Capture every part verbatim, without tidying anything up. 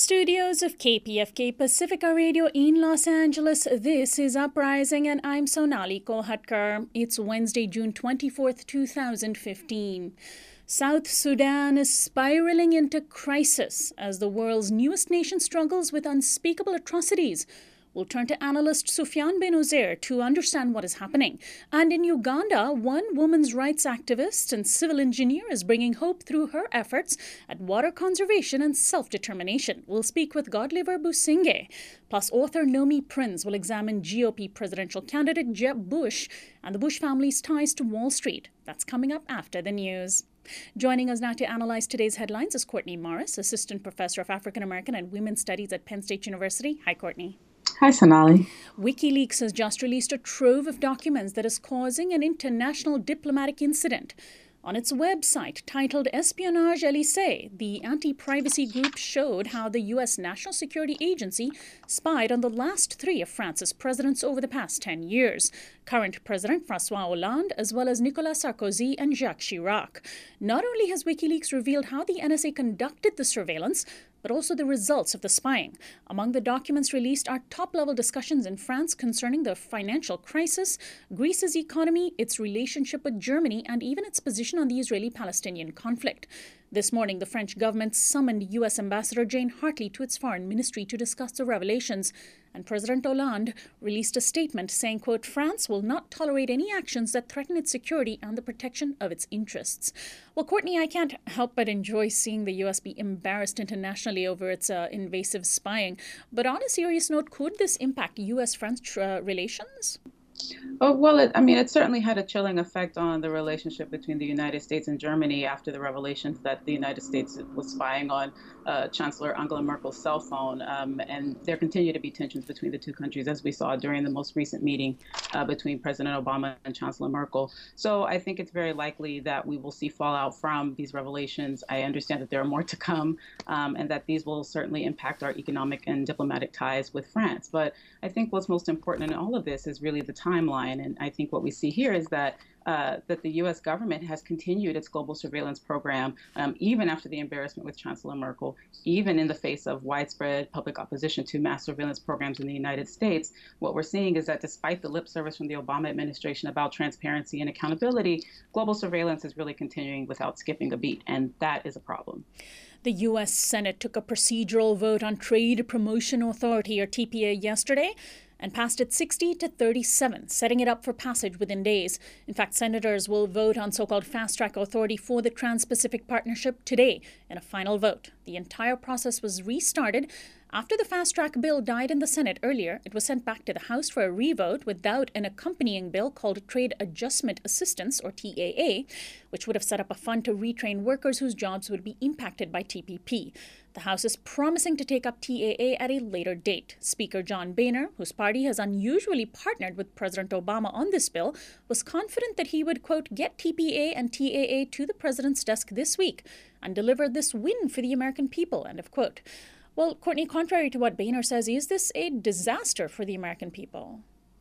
studios of K P F K Pacifica Radio in Los Angeles, this is Uprising and I'm Sonali Kolhatkar. It's Wednesday, June twenty-fourth, two thousand fifteen. South Sudan is spiraling into crisis as the world's newest nation struggles with unspeakable atrocities. We'll turn to analyst Sufyan bin Uzair to understand what is happening. And in Uganda, one women's rights activist and civil engineer is bringing hope through her efforts at water conservation and self-determination. We'll speak with Godliver Busingye. Plus, author Nomi Prinz will examine G O P presidential candidate Jeb Bush and the Bush family's ties to Wall Street. That's coming up after the news. Joining us now to analyze today's headlines is Courtney Morris, Assistant Professor of African American and Women's Studies at Penn State University. Hi, Courtney. Hi, Sonali. WikiLeaks has just released a trove of documents that is causing an international diplomatic incident. On its website, titled Espionage Élysée, the anti-privacy group showed how the U S National Security Agency spied on the last three of France's presidents over the past ten years. Current President François Hollande, as well as Nicolas Sarkozy and Jacques Chirac. Not only has WikiLeaks revealed how the N S A conducted the surveillance, but also the results of the spying. Among the documents released are top-level discussions in France concerning the financial crisis, Greece's economy, its relationship with Germany, and even its position on the Israeli-Palestinian conflict. This morning, the French government summoned U S Ambassador Jane Hartley to its foreign ministry to discuss the revelations. And President Hollande released a statement saying, quote, France will not tolerate any actions that threaten its security and the protection of its interests. Well, Courtney, I can't help but enjoy seeing the U S be embarrassed internationally over its uh, invasive spying. But on a serious note, could this impact U S-French uh, relations? Oh, well, it, I mean, it certainly had a chilling effect on the relationship between the United States and Germany after the revelations that the United States was spying on uh, Chancellor Angela Merkel's cell phone. Um, and there continue to be tensions between the two countries, as we saw during the most recent meeting uh, between President Obama and Chancellor Merkel. So I think it's very likely that we will see fallout from these revelations. I understand that there are more to come um, and that these will certainly impact our economic and diplomatic ties with France. But I think what's most important in all of this is really the timeline. And I think what we see here is that uh, that the U S government has continued its global surveillance program, um, even after the embarrassment with Chancellor Merkel, even in the face of widespread public opposition to mass surveillance programs in the United States. What we're seeing is that despite the lip service from the Obama administration about transparency and accountability, global surveillance is really continuing without skipping a beat. And that is a problem. The U S Senate took a procedural vote on Trade Promotion Authority, or T P A, yesterday and passed it sixty to thirty-seven, setting it up for passage within days. In fact, senators will vote on so-called fast-track authority for the Trans-Pacific Partnership today in a final vote. The entire process was restarted after the fast-track bill died in the Senate earlier. It was sent back to the House for a revote without an accompanying bill called Trade Adjustment Assistance, or T A A, which would have set up a fund to retrain workers whose jobs would be impacted by T P P. The House is promising to take up T A A at a later date. Speaker John Boehner, whose party has unusually partnered with President Obama on this bill, was confident that he would, quote, get T P A and T A A to the president's desk this week and deliver this win for the American people, end of quote. Well, Courtney, contrary to what Boehner says, is this a disaster for the American people?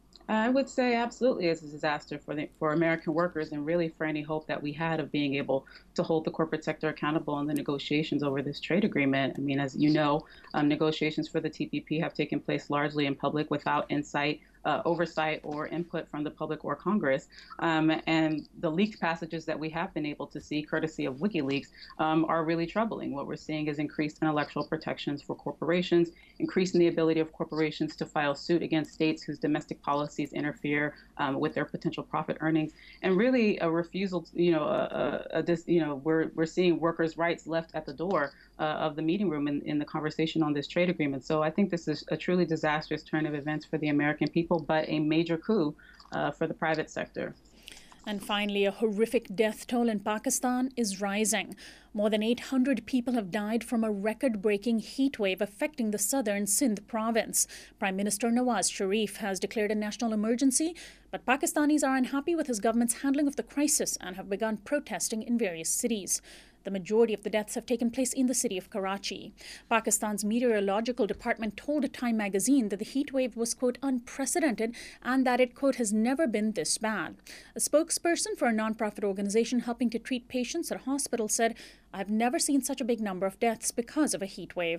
I would say absolutely it's a disaster for the, for American workers and really for any hope that we had of being able to hold the corporate sector accountable in the negotiations over this trade agreement. I mean, as you know, um, negotiations for the T P P have taken place largely in public without insight, uh, oversight or input from the public or Congress. Um, and the leaked passages that we have been able to see, courtesy of WikiLeaks, um, are really troubling. What we're seeing is increased intellectual protections for corporations, increasing the ability of corporations to file suit against states whose domestic policies interfere um, with their potential profit earnings, and really a refusal, to, you know, a, a, a dis, you know, we're we're seeing workers' rights left at the door uh, of the meeting room in, in the conversation on this trade agreement. So I think this is a truly disastrous turn of events for the American people, but a major coup uh, for the private sector. And finally, a horrific death toll in Pakistan is rising. More than eight hundred people have died from a record-breaking heat wave affecting the southern Sindh province. Prime Minister Nawaz Sharif has declared a national emergency, but Pakistanis are unhappy with his government's handling of the crisis and have begun protesting in various cities. The majority of the deaths have taken place in the city of Karachi. Pakistan's meteorological department told Time magazine that the heat wave was, quote, unprecedented and that it, quote, has never been this bad. A spokesperson for a nonprofit organization helping to treat patients at a hospital said, I've never seen such a big number of deaths because of a heat wave.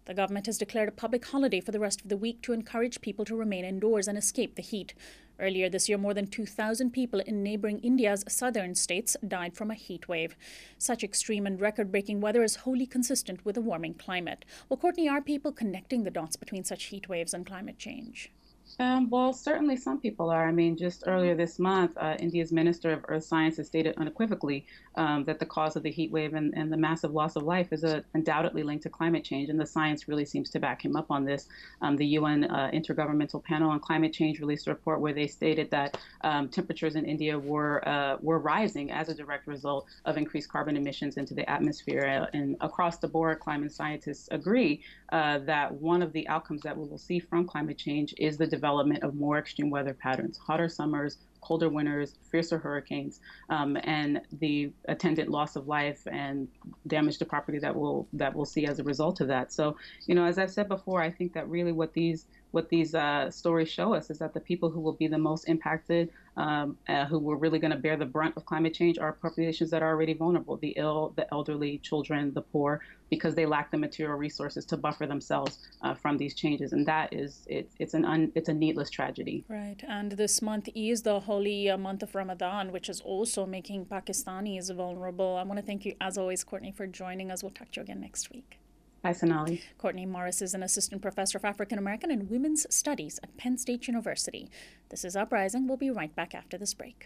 The government has declared a public holiday for the rest of the week to encourage people to remain indoors and escape the heat. Earlier this year, more than two thousand people in neighboring India's southern states died from a heat wave. Such extreme and record-breaking weather is wholly consistent with a warming climate. Well, Courtney, are people connecting the dots between such heat waves and climate change? Um, well, certainly some people are. I mean, just earlier this month, uh, India's Minister of Earth Sciences stated unequivocally um, that the cause of the heat wave and, and the massive loss of life is a, undoubtedly linked to climate change, and the science really seems to back him up on this. Um, the U N uh, Intergovernmental Panel on Climate Change released a report where they stated that um, temperatures in India were uh, were rising as a direct result of increased carbon emissions into the atmosphere. And across the board, climate scientists agree uh, that one of the outcomes that we will see from climate change is the development of more extreme weather patterns, hotter summers, colder winters, fiercer hurricanes, um, and the attendant loss of life and damage to property that we'll that we'll see as a result of that. So, you know, as I've said before, I think that really what these what these uh, stories show us is that the people who will be the most impacted, um, uh, who are really going to bear the brunt of climate change, are populations that are already vulnerable: the ill, the elderly, children, the poor, because they lack the material resources to buffer themselves uh, from these changes. And that is, it, it's an un, it's a needless tragedy. Right. And this month is the holy uh, month of Ramadan, which is also making Pakistanis vulnerable. I want to thank you, as always, Courtney, for joining us. We'll talk to you again next week. Hi, Sonali. Courtney Morris is an assistant professor of African American and Women's Studies at Penn State University. This is Uprising. We'll be right back after this break.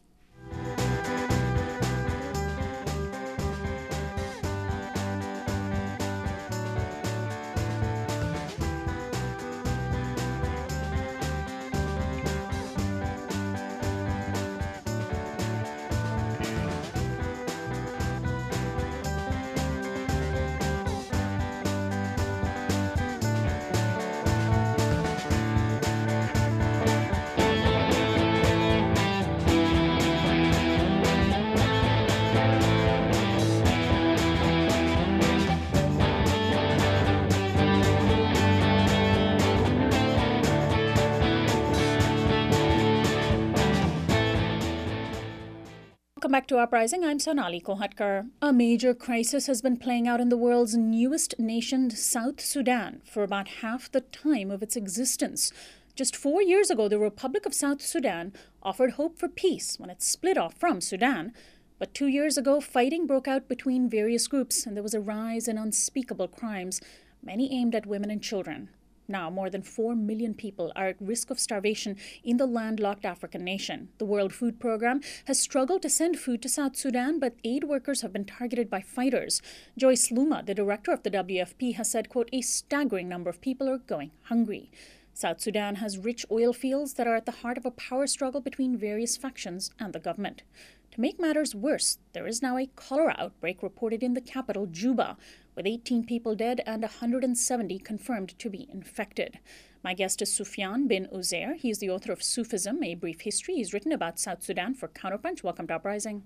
Welcome back to Uprising. I'm Sonali Kolhatkar. A major crisis has been playing out in the world's newest nation, South Sudan, for about half the time of its existence. Just four years ago, the Republic of South Sudan offered hope for peace when it split off from Sudan. But two years ago, fighting broke out between various groups, and there was a rise in unspeakable crimes, many aimed at women and children. Now, more than four million people are at risk of starvation in the landlocked African nation. The World Food Programme has struggled to send food to South Sudan, but aid workers have been targeted by fighters. Joyce Luma, the director of the W F P, has said, quote, a staggering number of people are going hungry. South Sudan has rich oil fields that are at the heart of a power struggle between various factions and the government. To make matters worse, there is now a cholera outbreak reported in the capital, Juba, with eighteen people dead and one hundred seventy confirmed to be infected. My guest is Sufyan bin Uzair. He is the author of Sufism, A Brief History. He's written about South Sudan for Counterpunch. Welcome to Uprising.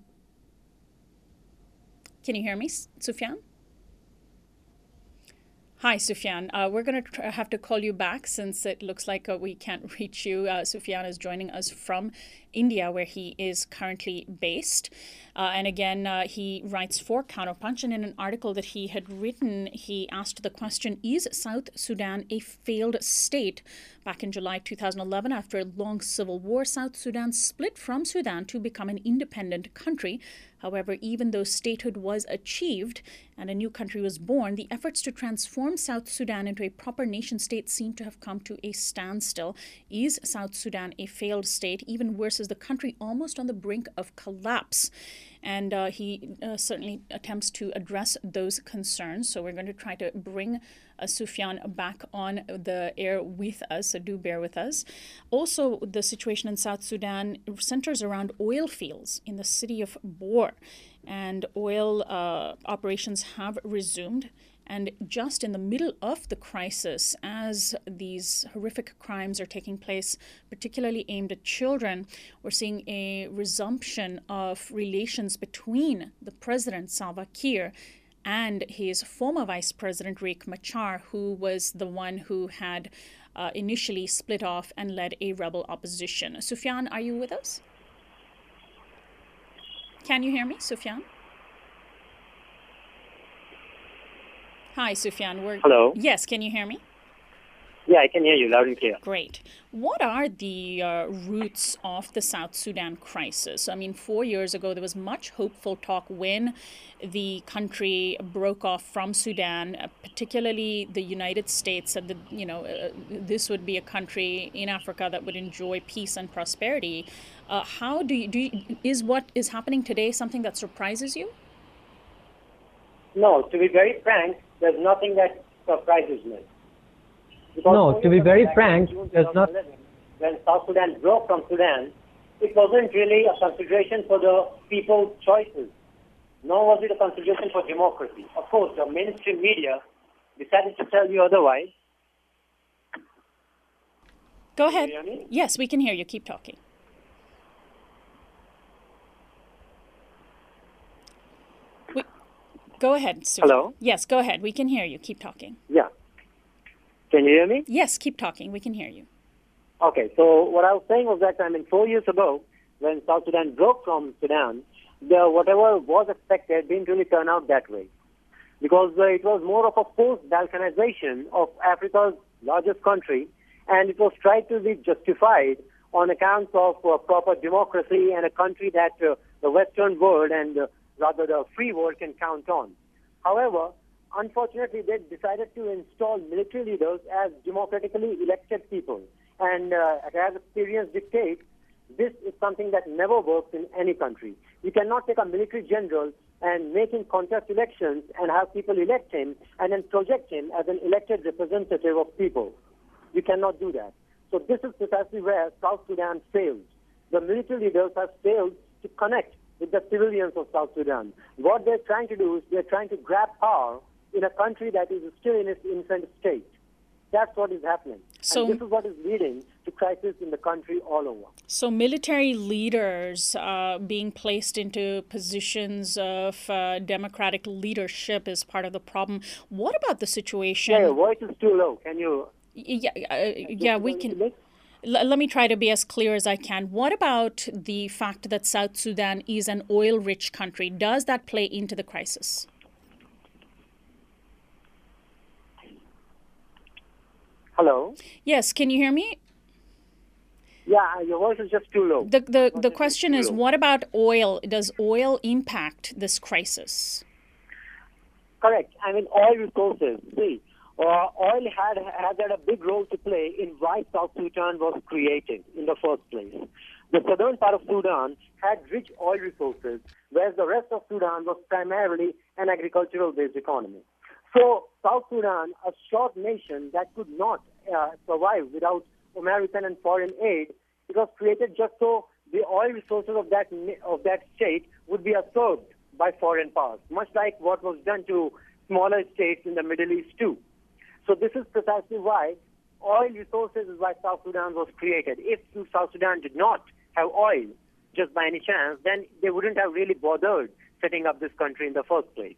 Can you hear me, Sufyan? Hi, Sufyan. Uh, we're going to tr- have to call you back since it looks like uh, we can't reach you. Uh, Sufyan is joining us from India, where he is currently based. Uh, and again, uh, he writes for Counterpunch. And in an article that he had written, he asked the question, is South Sudan a failed state? Back in July two thousand eleven, after a long civil war, South Sudan split from Sudan to become an independent country. However, even though statehood was achieved and a new country was born, the efforts to transform South Sudan into a proper nation state seem to have come to a standstill. Is South Sudan a failed state? Even worse, is the country almost on the brink of collapse? And uh, he uh, certainly attempts to address those concerns. So we're going to try to bring uh, Sufyan back on the air with us, so do bear with us. Also, the situation in South Sudan centers around oil fields in the city of Bor. And oil uh, operations have resumed. And just in the middle of the crisis, as these horrific crimes are taking place, particularly aimed at children, we're seeing a resumption of relations between the president, Salva Kiir, and his former vice president, Riek Machar, who was the one who had uh, initially split off and led a rebel opposition. Sufyan, are you with us? Can you hear me, Sufyan? Hi, Sufyan. We're... Hello. Yes, can you hear me? Yeah, I can hear you loud and clear. Great. What are the uh, roots of the South Sudan crisis? I mean, four years ago, there was much hopeful talk when the country broke off from Sudan, uh, particularly the United States said that, you know, uh, this would be a country in Africa that would enjoy peace and prosperity. Uh, how do you, do you, is what is happening today something that surprises you? No, to be very frank, there's nothing that surprises me. Because no, to be very frank, there's not. When South Sudan broke from Sudan, it wasn't really a consideration for the people's choices, nor was it a consideration for democracy. Of course, the mainstream media decided to tell you otherwise. Go ahead. Can you hear me? Yes, we can hear you. Keep talking. We, go ahead, Sufyan. Hello? Yes, go ahead. We can hear you. Keep talking. Yeah. Can you hear me? Yes, keep talking. We can hear you. Okay, so what I was saying was that, I mean, four years ago, when South Sudan broke from Sudan, the, whatever was expected didn't really turn out that way. Because uh, it was more of a forced balkanization of Africa's largest country, and it was tried to be justified on account of uh, proper democracy and a country that uh, the Western world and uh, rather the free world can count on. However, unfortunately, they decided to install military leaders as democratically elected people. And uh, as experience dictates, this is something that never works in any country. You cannot take a military general and make him contest elections and have people elect him and then project him as an elected representative of people. You cannot do that. So this is precisely where South Sudan failed. The military leaders have failed to connect with the civilians of South Sudan. What they're trying to do is they're trying to grab power in a country that is still in its infant state. That's what is happening. So, and this is what is leading to crisis in the country all over. So military leaders uh, being placed into positions of uh, democratic leadership is part of the problem. What about the situation? Yeah, your voice is too low. Can you... Yeah, uh, yeah, we can... L- let me try to be as clear as I can. What about the fact that South Sudan is an oil-rich country? Does that play into the crisis? Hello? Yes, can you hear me? Yeah, your voice is just too low. The the, the question is, what about oil? Does oil impact this crisis? Correct. I mean, oil resources. See, uh, oil had, has had a big role to play in why South Sudan was created in the first place. The southern part of Sudan had rich oil resources, whereas the rest of Sudan was primarily an agricultural-based economy. So South Sudan, a short nation that could not uh, survive without American and foreign aid, it was created just so the oil resources of that of that state would be absorbed by foreign powers, much like what was done to smaller states in the Middle East too. So this is precisely why oil resources is why South Sudan was created. If South Sudan did not have oil, just by any chance, then they wouldn't have really bothered setting up this country in the first place.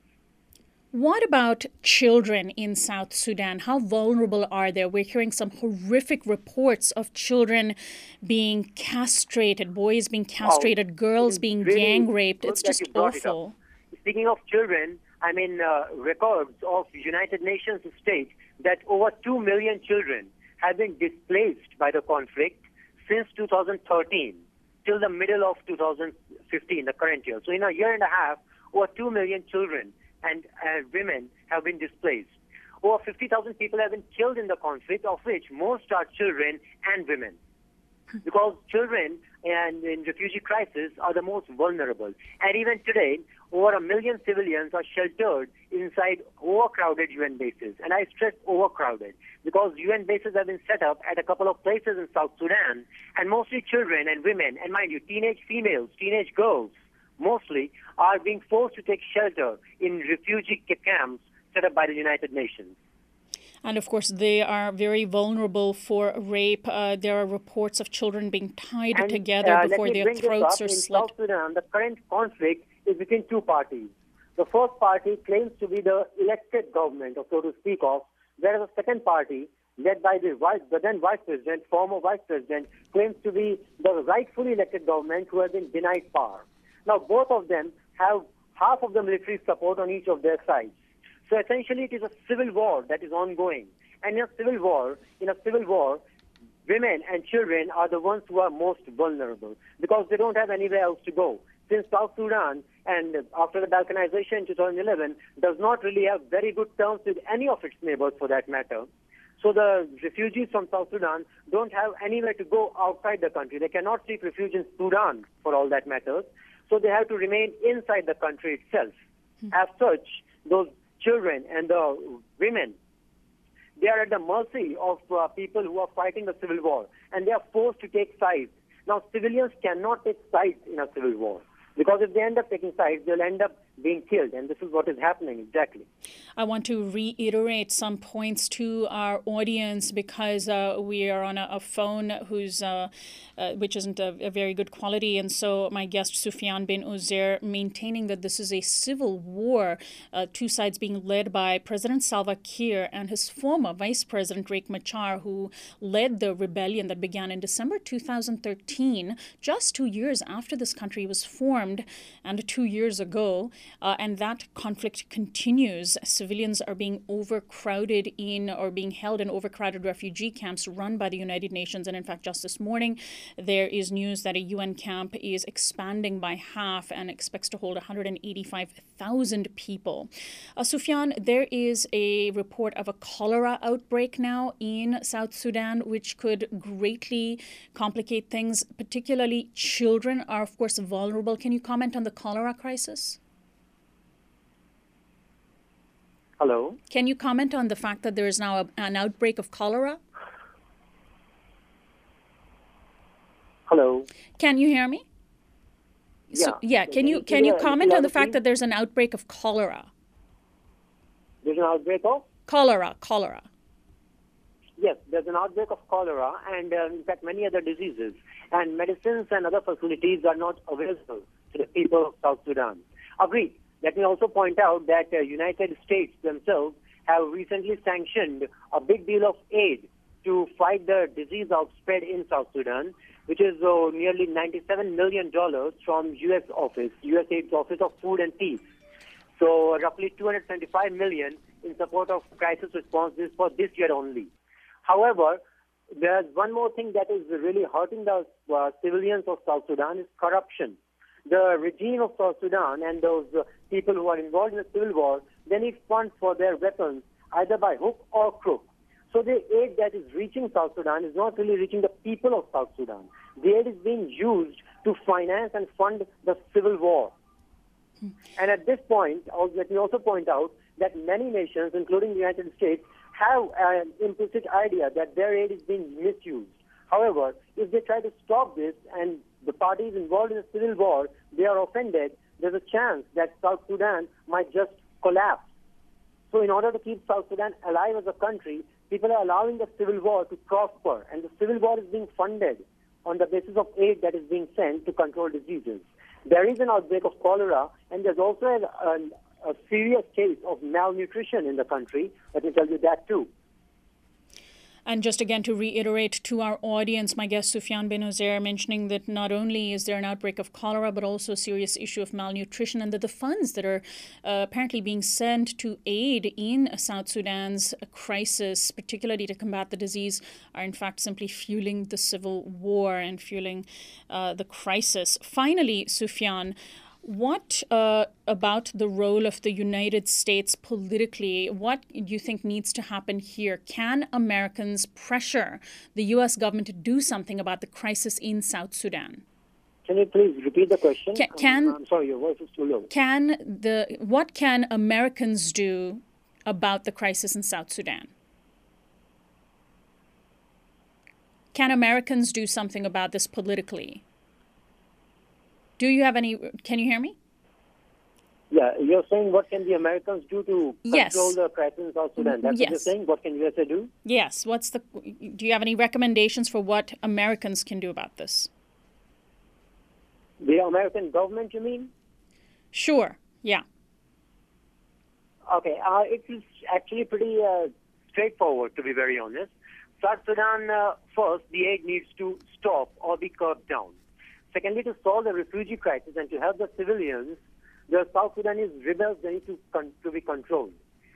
What about children in South Sudan? How vulnerable are they? We're hearing some horrific reports of children being castrated, boys being castrated, oh, girls being really gang raped. It's just awful. It Speaking of children, I mean, uh, records of United Nations state that over two million children have been displaced by the conflict since two thousand thirteen till the middle of two thousand fifteen, the current year. So in a year and a half, over two million children and uh, women have been displaced. Over fifty thousand people have been killed in the conflict, of which most are children and women. Because children and in refugee crisis are the most vulnerable. And even today, over a million civilians are sheltered inside overcrowded U N bases. And I stress overcrowded because U N bases have been set up at a couple of places in South Sudan, and mostly children and women, and mind you, teenage females, teenage girls, mostly are being forced to take shelter in refugee camps set up by the United Nations. And of course, they are very vulnerable for rape. Uh, there are reports of children being tied and, together uh, before their throats are in slit. South Sudan, the current conflict is between two parties. The first party claims to be the elected government, or so to speak of, whereas the second party, led by the, vice, the then vice president, former vice president, claims to be the rightfully elected government who has been denied power. Now, both of them have half of the military support on each of their sides. So essentially, it is a civil war that is ongoing. And in a civil war, in a civil war, women and children are the ones who are most vulnerable because they don't have anywhere else to go. Since South Sudan, and after the balkanization in two thousand eleven, does not really have very good terms with any of its neighbors for that matter. So the refugees from South Sudan don't have anywhere to go outside the country. They cannot seek refuge in Sudan for all that matters. So they have to remain inside the country itself. Hmm. As such, those children and the women, they are at the mercy of uh, people who are fighting the civil war, and they are forced to take sides. Now, civilians cannot take sides in a civil war, because if they end up taking sides, they'll end up being killed, and this is what is happening exactly. I want to reiterate some points to our audience because uh, we are on a, a phone who's uh, uh, which isn't a, a very good quality, and so my guest Sufyan bin Uzair maintaining that this is a civil war, uh, two sides being led by President Salva Kiir and his former Vice President Riek Machar, who led the rebellion that began in December two thousand thirteen, just two years after this country was formed, and two years ago. Uh, and that conflict continues. Civilians are being overcrowded in or being held in overcrowded refugee camps run by the United Nations. And in fact, just this morning, there is news that a U N camp is expanding by half and expects to hold one hundred eighty-five thousand people. Uh, Sufyan, there is a report of a cholera outbreak now in South Sudan, which could greatly complicate things. Particularly children are, of course, vulnerable. Can you comment on the cholera crisis? Hello? Can you comment on the fact that there is now a, an outbreak of cholera? Hello? Can you hear me? Yeah. So, yeah. Can you can you comment on the fact that there's an outbreak of cholera? There's an outbreak of? Cholera, cholera. Yes, there's an outbreak of cholera and, uh, in fact, many other diseases. And medicines and other facilities are not available to the people of South Sudan. Agreed. Let me also point out that the uh, United States themselves have recently sanctioned a big deal of aid to fight the disease outspread in South Sudan, which is uh, nearly ninety-seven million dollars from U S office, U S Aid's Office of Food and Peace. So roughly two hundred seventy-five million dollars in support of crisis responses for this year only. However, there's one more thing that is really hurting the uh, civilians of South Sudan is corruption. The regime of South Sudan and those uh, people who are involved in the civil war, they need funds for their weapons, either by hook or crook. So the aid that is reaching South Sudan is not really reaching the people of South Sudan. The aid is being used to finance and fund the civil war. Hmm. And at this point, let me also point out that many nations, including the United States, have an implicit idea that their aid is being misused. However, if they try to stop this and the parties involved in the civil war, they are offended, there's a chance that South Sudan might just collapse. So in order to keep South Sudan alive as a country, people are allowing the civil war to prosper, and the civil war is being funded on the basis of aid that is being sent to control diseases. There is an outbreak of cholera, and there's also a, a, a serious case of malnutrition in the country. Let me tell you that too. And just again to reiterate to our audience, my guest Sufyan bin Uzair mentioning that not only is there an outbreak of cholera, but also a serious issue of malnutrition, and that the funds that are uh, apparently being sent to aid in South Sudan's crisis, particularly to combat the disease, are in fact simply fueling the civil war and fueling uh, the crisis. Finally, Sufyan, what uh, about the role of the United States politically? What do you think needs to happen here? Can Americans pressure the U S government to do something about the crisis in South Sudan? Can you please repeat the question? Can, can I'm, I'm sorry, your voice is too low. Can the what can Americans do about the crisis in South Sudan? Can Americans do something about this politically? Do you have any, can you hear me? Yeah, you're saying what can the Americans do to yes. control the crisis in South Sudan? That's yes. what you're saying? What can U S A do? Yes. What's the, do you have any recommendations for what Americans can do about this? The American government, you mean? Sure, yeah. Okay, uh, it is actually pretty uh, straightforward, to be very honest. South Sudan, uh, first, the aid needs to stop or be curbed down. Secondly, to solve the refugee crisis and to help the civilians, the South Sudanese rebels, they need to, con- to be controlled.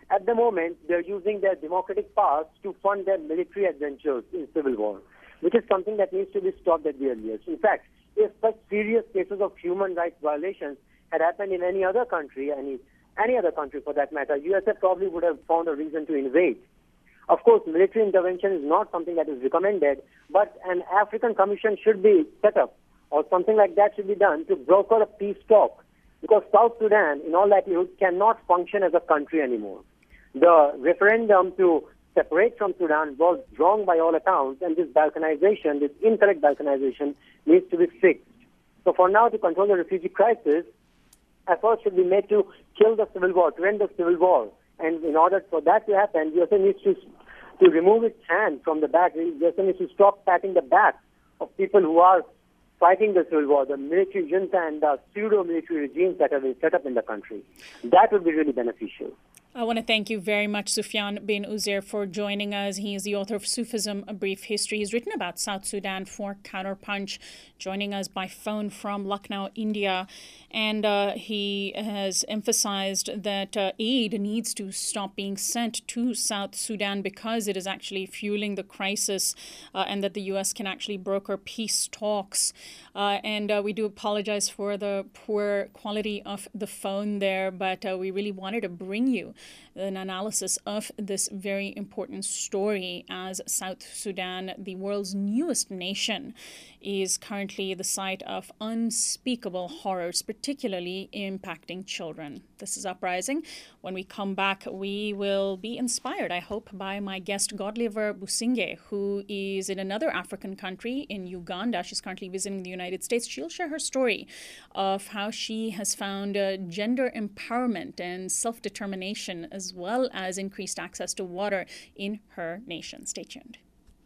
At the moment, they're using their democratic powers to fund their military adventures in civil war, which is something that needs to be stopped at the earliest. In fact, if such serious cases of human rights violations had happened in any other country, any any other country for that matter, U S A probably would have found a reason to invade. Of course, military intervention is not something that is recommended, but an African commission should be set up, or something like that should be done to broker a peace talk, because South Sudan, in all likelihood, cannot function as a country anymore. The referendum to separate from Sudan was wrong by all accounts, and this balkanization, this incorrect balkanization, needs to be fixed. So for now, to control the refugee crisis, efforts should be made to kill the civil war, to end the civil war. And in order for that to happen, U S A needs to to remove its hand from the back. U S A needs to stop patting the back of people who are fighting the civil war, the military junta and the pseudo-military regimes that have been set up in the country. That would be really beneficial. I want to thank you very much, Sufyan bin Uzair, for joining us. He is the author of Sufism, A Brief History. He's written about South Sudan for Counterpunch, joining us by phone from Lucknow, India. And uh, he has emphasized that uh, aid needs to stop being sent to South Sudan because it is actually fueling the crisis, uh, and that the U S can actually broker peace talks. Uh, and uh, we do apologize for the poor quality of the phone there, but uh, we really wanted to bring you an analysis of this very important story as South Sudan, the world's newest nation, is currently the site of unspeakable horrors, particularly impacting children. This is Uprising. When we come back, we will be inspired, I hope, by my guest Godliver Busingye, who is in another African country, in Uganda. She's currently visiting the United States. She'll share her story of how she has found uh, gender empowerment and self-determination, as well as increased access to water in her nation. Stay tuned.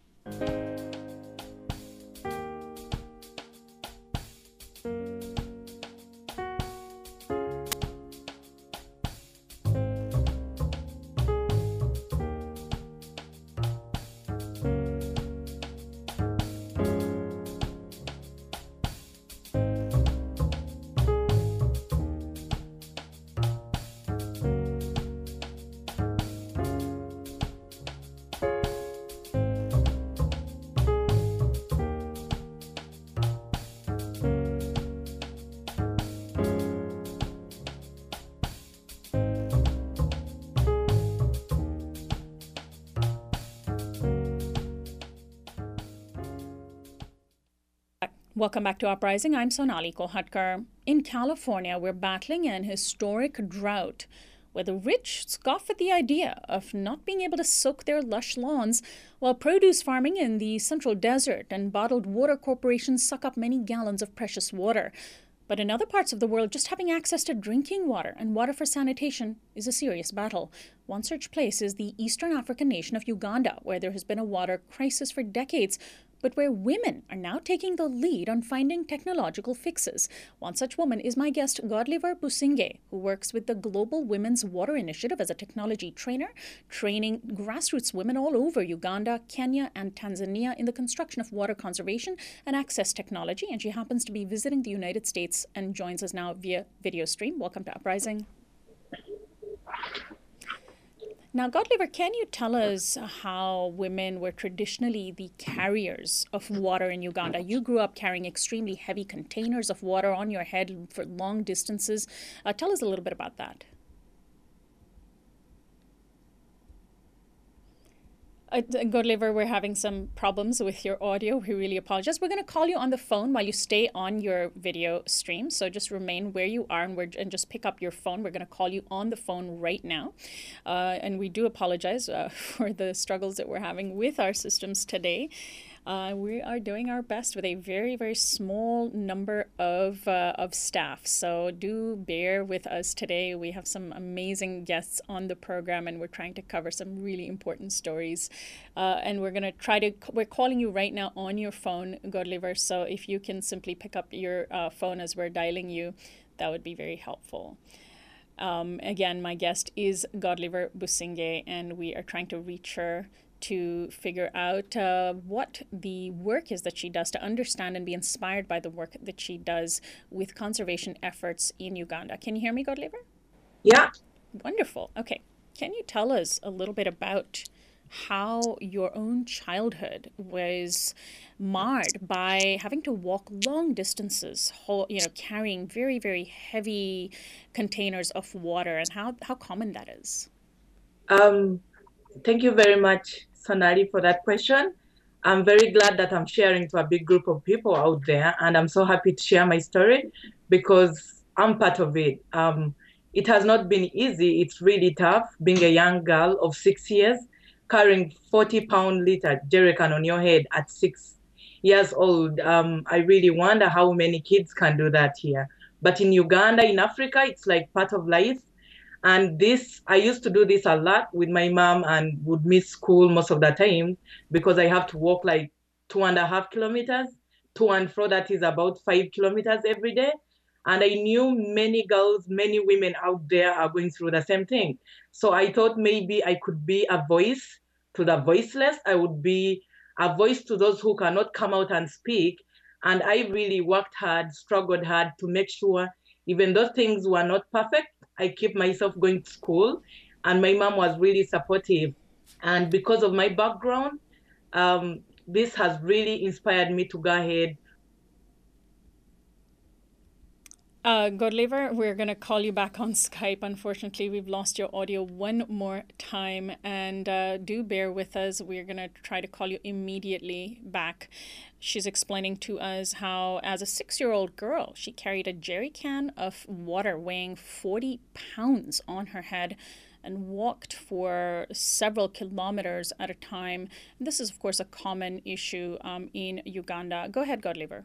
Welcome back to Uprising. I'm Sonali Kolhatkar. In California, we're battling an historic drought where the rich scoff at the idea of not being able to soak their lush lawns, while produce farming in the central desert and bottled water corporations suck up many gallons of precious water. But in other parts of the world, just having access to drinking water and water for sanitation is a serious battle. One such place is the Eastern African nation of Uganda, where there has been a water crisis for decades, but where women are now taking the lead on finding technological fixes. One such woman is my guest, Godliver Busingye, who works with the Global Women's Water Initiative as a technology trainer, training grassroots women all over Uganda, Kenya, and Tanzania in the construction of water conservation and access technology. And she happens to be visiting the United States and joins us now via video stream. Welcome to Uprising. Now, Godliver, can you tell us how women were traditionally the carriers of water in Uganda? You grew up carrying extremely heavy containers of water on your head for long distances. Uh, tell us a little bit about that. Uh, Godliver, we're having some problems with your audio. We really apologize. We're going to call you on the phone while you stay on your video stream. So just remain where you are and, we're, and just pick up your phone. We're going to call you on the phone right now. Uh, and we do apologize uh, for the struggles that we're having with our systems today. Uh, we are doing our best with a very, very small number of uh, of staff. So do bear with us today. We have some amazing guests on the program, and we're trying to cover some really important stories. Uh, and we're going to try to, we're calling you right now on your phone, Godliver. So if you can simply pick up your uh, phone as we're dialing you, that would be very helpful. Um, again, my guest is Godliver Busingye, and we are trying to reach her to figure out uh, what the work is that she does, to understand and be inspired by the work that she does with conservation efforts in Uganda. Can you hear me, Godliver? Yeah. Wonderful. Okay. can you tell us a little bit about how your own childhood was marred by having to walk long distances, you know, carrying very, very heavy containers of water, and how, how common that is? Um, thank you very much, Sonali, for that question. I'm very glad that I'm sharing to a big group of people out there, and I'm so happy to share my story because I'm part of it. Um, it has not been easy. It's really tough being a young girl of six years, carrying forty pound liter jerrycan on your head at six years old. Um, I really wonder how many kids can do that here. But in Uganda, in Africa, it's like part of life. And this, I used to do this a lot with my mom and would miss school most of the time because I have to walk like two and a half kilometers, to and fro, that is about five kilometers every day. And I knew many girls, many women out there are going through the same thing. So I thought maybe I could be a voice to the voiceless. I would be a voice to those who cannot come out and speak. And I really worked hard, struggled hard to make sure, even though things were not perfect, I kept myself going to school, and my mom was really supportive. And because of my background, um, this has really inspired me to go ahead. Uh, Godlever, we're going to call you back on Skype. Unfortunately, we've lost your audio one more time, and uh, do bear with us. We're going to try to call you immediately back. She's explaining to us how, as a six-year-old girl, she carried a jerry can of water weighing forty pounds on her head and walked for several kilometers at a time. And this is, of course, a common issue um, in Uganda. Go ahead, Godlever.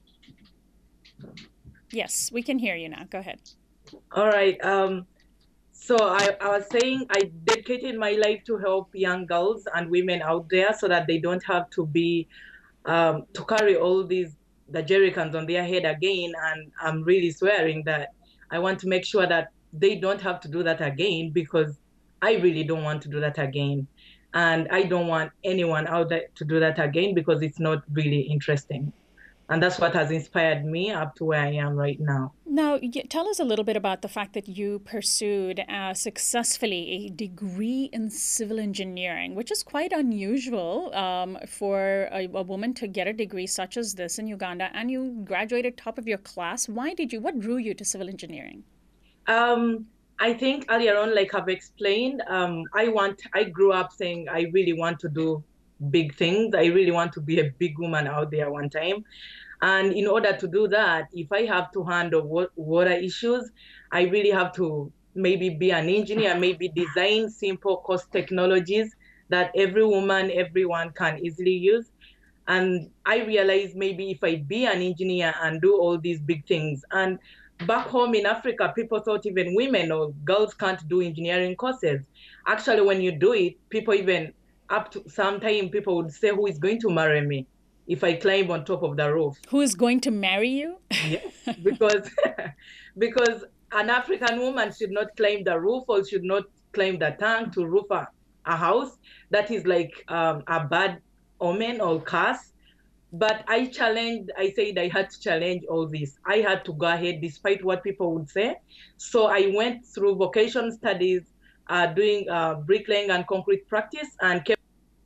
Yes, we can hear you now. Go ahead. All right. Um, so I, I was saying I dedicated my life to help young girls and women out there so that they don't have to be, um, to carry all these, the jerrycans on their head again. And I'm really swearing that I want to make sure that they don't have to do that again, because I really don't want to do that again. And I don't want anyone out there to do that again because it's not really interesting. And that's what has inspired me up to where I am right now. Now, tell us a little bit about the fact that you pursued uh, successfully a degree in civil engineering, which is quite unusual um, for a, a woman to get a degree such as this in Uganda. And you graduated top of your class. Why did you, what drew you to civil engineering? Um, I think earlier on, like I've explained, um, I want, I grew up saying I really want to do big things. I really want to be a big woman out there one time. And in order to do that, if I have to handle water issues, I really have to maybe be an engineer, maybe design simple cost technologies that every woman, everyone can easily use. And I realized maybe if I be an engineer and do all these big things, and back home in Africa, people thought even women or girls can't do engineering courses. Actually, when you do it, people even up to some time, people would say, who is going to marry me if I climb on top of the roof? Who is going to marry you? Yes, because, because an African woman should not climb the roof or should not climb the tank to roof a, a house. That is like um, a bad omen or curse. But I challenged, I said I had to challenge all this. I had to go ahead despite what people would say. So I went through vocation studies, uh, doing uh, bricklaying and concrete practice, and kept.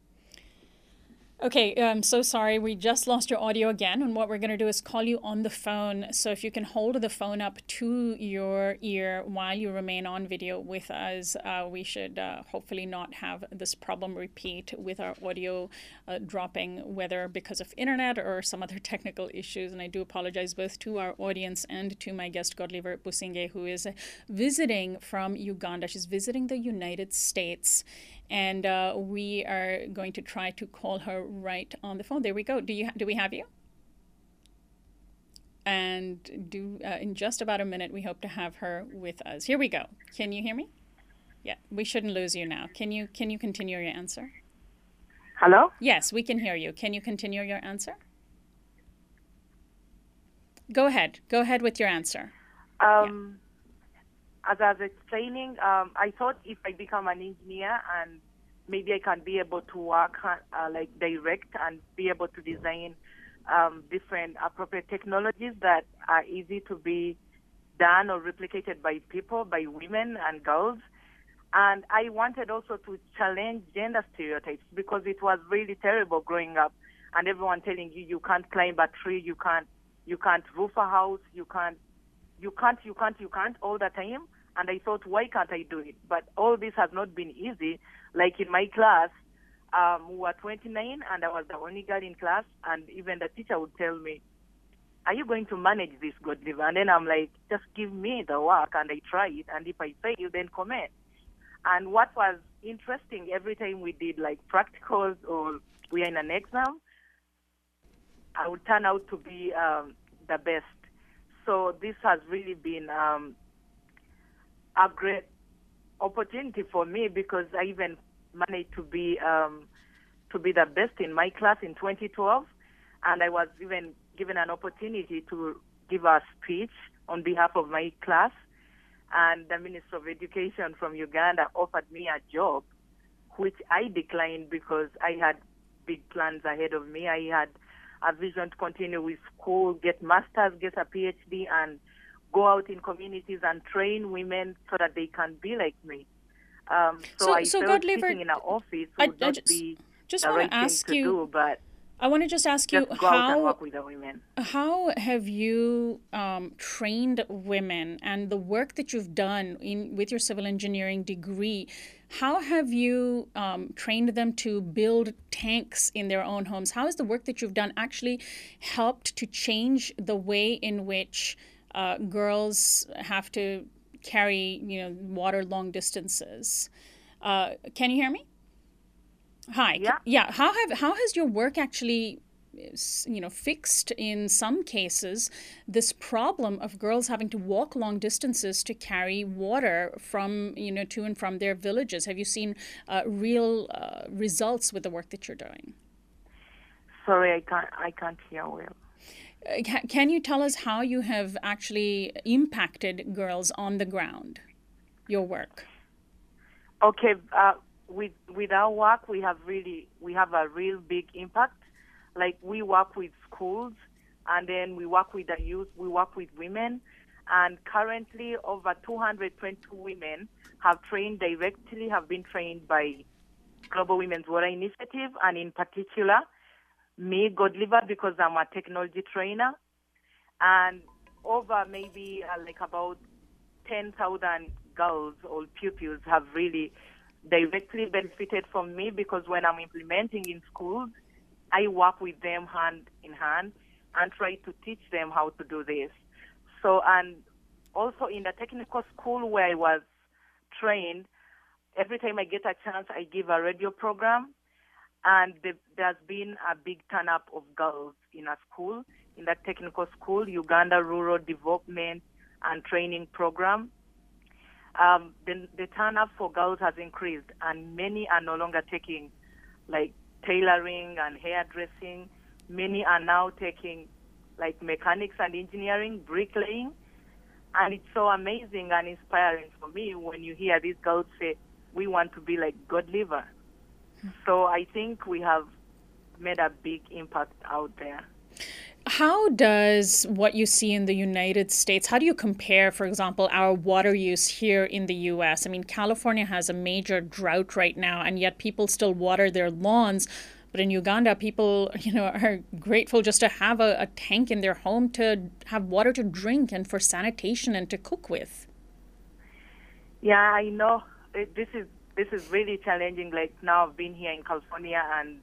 Okay, I'm so sorry. We just lost your audio again. And what we're going to do is call you on the phone. So if you can hold the phone up to your ear while you remain on video with us, uh, we should uh, hopefully not have this problem repeat with our audio uh, dropping, whether because of internet or some other technical issues. And I do apologize both to our audience and to my guest, Godlever Busingye, who is visiting from Uganda. She's visiting the United States. And uh, we are going to try to call her right on the phone. There we go. Do you ha- do we have you? And do uh, in just about a minute, we hope to have her with us. Here we go. Can you hear me? Yeah, we shouldn't lose you now. Can you can you continue your answer? Hello? Yes, we can hear you. Can you continue your answer? Go ahead. Go ahead with your answer. Um. Yeah. As I was explaining, um, I thought if I become an engineer and maybe I can be able to work uh, like direct and be able to design um, different appropriate technologies that are easy to be done or replicated by people, by women and girls. And I wanted also to challenge gender stereotypes because it was really terrible growing up and everyone telling you you can't climb a tree, you can't you can't roof a house, you can't you can't you can't you can't all the time. And I thought, why can't I do it? But all this has not been easy. Like in my class, um, we were twenty-nine and I was the only girl in class, and even the teacher would tell me, are you going to manage this, Godliver? And then I'm like, just give me the work and I try it, and if I fail, then comment. And what was interesting, every time we did like practicals or we are in an exam, I would turn out to be um, the best. So this has really been um, a great opportunity for me because I even managed to be um, to be the best in my class in twenty twelve, and I was even given an opportunity to give a speech on behalf of my class. And the Minister of Education from Uganda offered me a job, which I declined because I had big plans ahead of me. I had a vision to continue with school, get masters, get a PhD, and go out in communities and train women so that they can be like me. Um, so, so I so felt Godliver, sitting in an office I, would I not just, be just the want right to ask thing to you. do, but I want to just ask you just go out and how work with the women. how have you um, trained women, and the work that you've done in with your civil engineering degree, how have you um, trained them to build tanks in their own homes? How has the work that you've done actually helped to change the way in which uh, girls have to carry, you know, water long distances? Uh, can you hear me? Hi. Yeah. Yeah. How have how has your work actually, you know, fixed in some cases this problem of girls having to walk long distances to carry water from, you know, to and from their villages? Have you seen uh, real uh, results with the work that you're doing? Sorry, I can't I can't hear well. Uh, can, can you tell us how you have actually impacted girls on the ground? Your work. Okay. Uh, With with our work, we have really we have a real big impact. Like we work with schools, and then we work with the youth. We work with women, and currently over two hundred twenty women have trained directly. Have been trained by Global Women's Water Initiative, and in particular, me, Godliver, because I'm a technology trainer, and over maybe uh, like about ten thousand girls or pupils have really directly benefited from me, because when I'm implementing in schools, I work with them hand in hand and try to teach them how to do this. So, and also in the technical school where I was trained, every time I get a chance, I give a radio program, and the, there's been a big turn up of girls in a school, in that technical school, Uganda Rural Development and Training Program. Um, the, the turn-up for girls has increased, and many are no longer taking, like, tailoring and hairdressing. Many are now taking, like, mechanics and engineering, bricklaying. And it's so amazing and inspiring for me when you hear these girls say, we want to be like Godliver. So I think we have made a big impact out there. How does what you see in the United States, how do you compare, for example, our water use here in the U S? I mean, California has a major drought right now, and yet people still water their lawns. But in Uganda, people, you know, are grateful just to have a, a tank in their home to have water to drink and for sanitation and to cook with. Yeah, I know. It, this is this is really challenging. Like now I've been here in California, and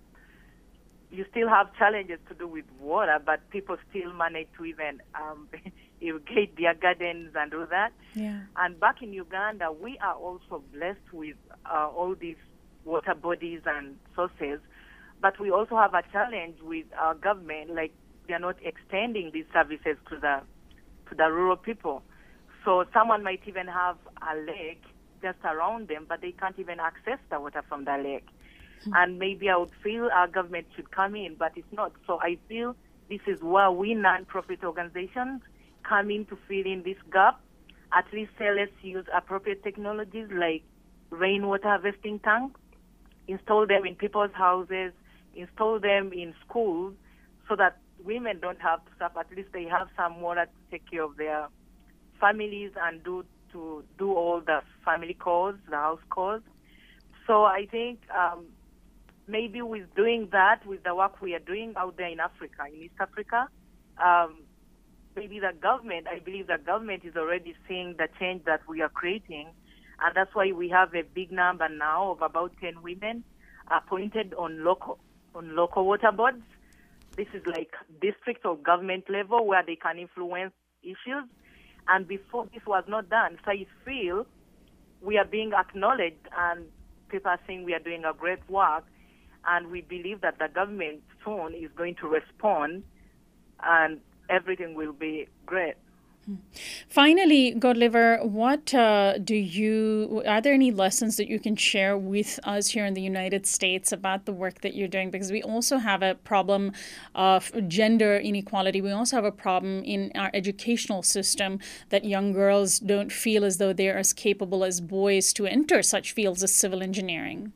you still have challenges to do with water, but people still manage to even um, irrigate their gardens and do that. Yeah. And back in Uganda, we are also blessed with uh, all these water bodies and sources, but we also have a challenge with our government, like they are not extending these services to the to the rural people. So someone might even have a lake just around them, but they can't even access the water from the lake. And maybe I would feel our government should come in, but it's not. So I feel this is where we non-profit organizations come in to fill in this gap. At least say let's use appropriate technologies like rainwater harvesting tanks, install them in people's houses, install them in schools, so that women don't have to suffer. At least they have some water to take care of their families and do to do all the family chores, the house chores. So I think um, maybe with doing that, with the work we are doing out there in Africa, in East Africa, um, maybe the government, I believe the government is already seeing the change that we are creating. And that's why we have a big number now of about ten women appointed on local on local water boards. This is like district or government level where they can influence issues. And before this was not done. So I feel we are being acknowledged and people are saying we are doing a great work. And we believe that the government soon is going to respond and everything will be great. Finally, Godliver, what uh, do you, are there any lessons that you can share with us here in the United States about the work that you're doing? Because we also have a problem of gender inequality. We also have a problem in our educational system that young girls don't feel as though they're as capable as boys to enter such fields as civil engineering.